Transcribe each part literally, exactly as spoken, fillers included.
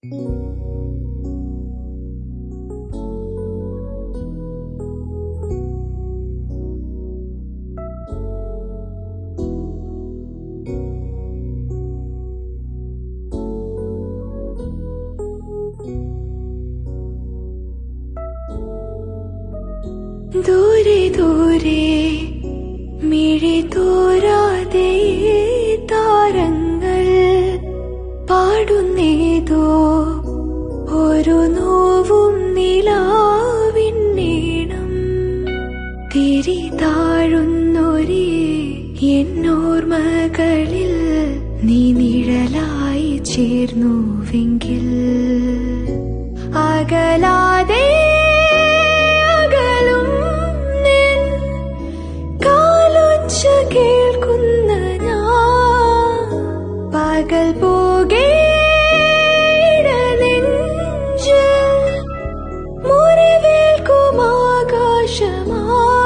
ദൂരെ ദൂരെ മിഴി തോരാതെ താരങ്ങൾ പാടുന്നേതോ ഒരു നോവും നിലാവിന്നീണം. തിരി താഴുന്നൊരേ എന്നോർമകളിൽ നീ നിഴലായി ചേർന്നുവെങ്കിൽ അകലാതെ കേൾക്കുന്ന ഞാൻ പകൽ പോകേ നെഞ്ച് മുറിവേൽക്കും ആകാശമാ.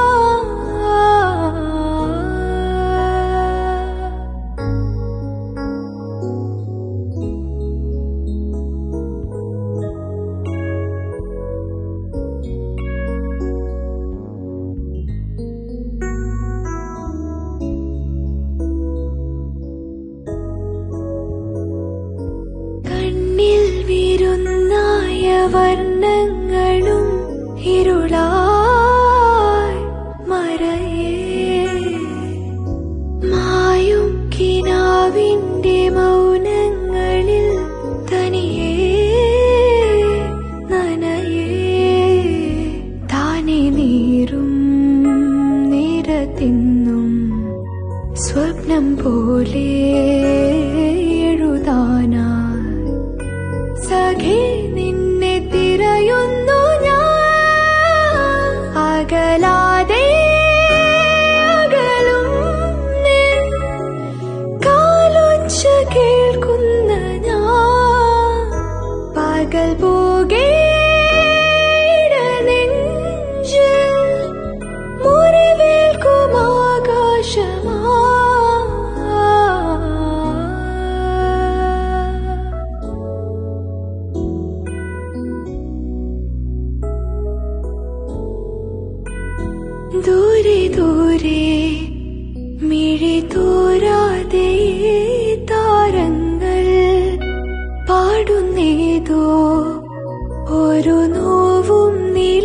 വിരുന്നായ വർണ്ണങ്ങളും ഇരുളായി മറയേ മായും കിനാവിന്റെ മൗനങ്ങളിൽ തനിയേ നനയേ താനെ നീറും നിരത്തിന്നും സ്വപ്നം പോലെ എഴുതാനാ സഖി നിന്നെ തിരയുന്നു ഞാൻ അകലാതെ അകലും നിൻ കാലൊച്ച കേൾക്കുന്ന ഞാൻ പകൽ പോകേ നെഞ്ച് മുറിവേൽക്കും ആകാശമാ. ദൂരെ ദൂരെ മിഴി തോരാതെ താരങ്ങൾ പാടുന്നേതോ ഒരു നോവും നീ